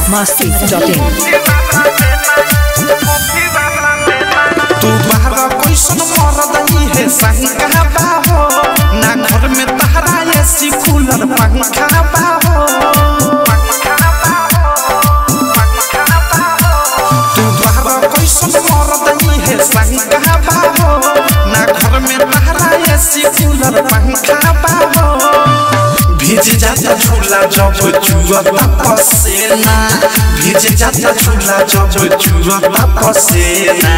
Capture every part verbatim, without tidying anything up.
मस्ती dot इन। तू बाहर कैसन मरदई है सही कहबा हो ना घर में तहरा एसी कूलर पंखा बाहो। तू बाहर कैसन मरदई है सही कहबा हो ना घर में तहरा एसी कूलर पंखा बाहो। भीज जाता झूला जब जुआ पसेना, भीज जाता झूला जब जुआ पसेना।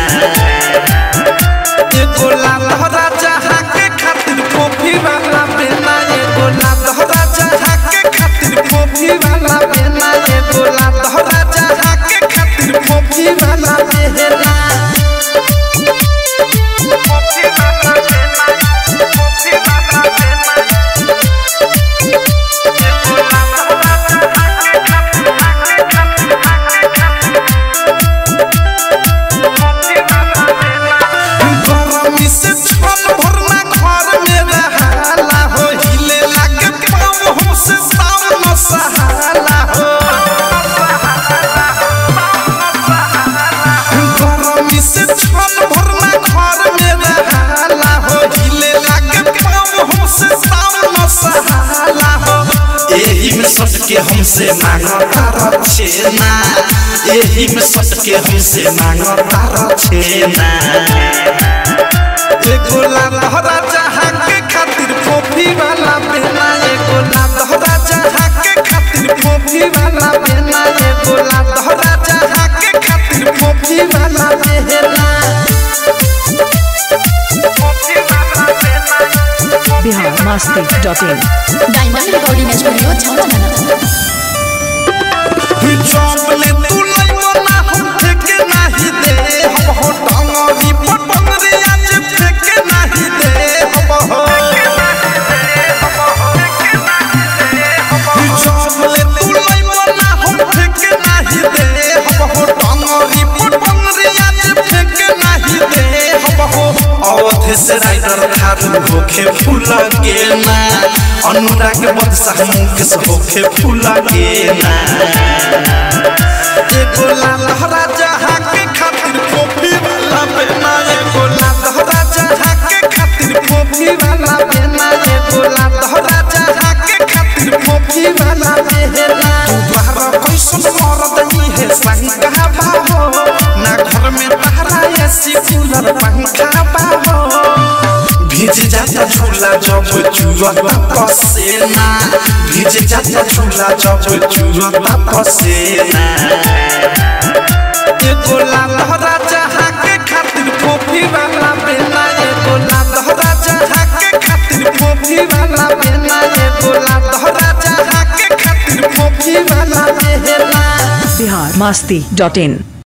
एगो लालहरा जहाँ के खातिर कॉफी वाला बेना, एगो लालहरा जहाँ के खातिर कॉफी वाला बेना, एगो लालहरा जहाँ के खातिर कॉफी वाला बेना। के हमसे मांगता रछेना, एही में सट के हमसे मांगता रछेना। एगो लालहरा जहाँ के खातिर कॉफी वाला बेना, एगो लालहरा जहाँ के खातिर कॉफी वाला बेना, एगो लालहरा जहाँ के खातिर कॉफी वाला बेना। Bihar Masti dot in. Diamond recording studio छावना। चौपले तू लइबो ना हम फेंके नाही दे, हम हो टंगरी पटंगरी आज फेंके नाही दे, हम हो चौपले तू लइबो ना हम फेंके नाही दे, हम हो टंगरी पटंगरी आज फेंके नाही दे, हम हो अवधि से राइडर खारू होखे फूल के ना, अनुराग बदशाह मुकेश होखे फूल के ना। एगो लालहरा जहाँ के खातिर कॉफी वाला बेना, एगो लालहरा जहाँ के खातिर कॉफी वाला बेना, एगो लालहरा जहाँ के खातिर कॉफी वाला बेना। तू बाहर कैसन मरदई है सही कहबा हो ना घर में तहरा एसी कूलर पंखा बाहो। भीज जाता झूला जब जुआ पसेना, भीज जाता झूला जब जुआ पसेना। एगो लालहरा जहाँ के खातिर कॉफी वाला बेना, एगो लालहरा जहाँ के खातिर कॉफी वाला बेना, एगो लालहरा जहाँ के खातिर कॉफी वाला बेना। बिहार मस्ती डॉट इन।